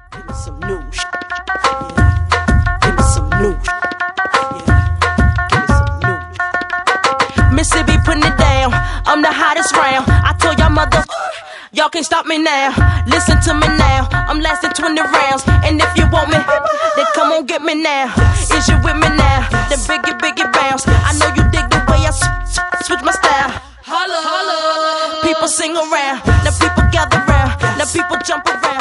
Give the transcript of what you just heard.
Give me some new shit. Yeah. Give me some new shit. Yeah. Give me some new. Mississippi putting it down. I'm the hottest round. I told y'all mother, y'all can't stop me now. Listen to me now. I'm lasting 20 rounds. And if you want me, then come on get me now. Is you with me now? Then biggie bounce. I know you dig the way I switch my style. Holla, holla. People sing around. Now people gather round. Now people jump around.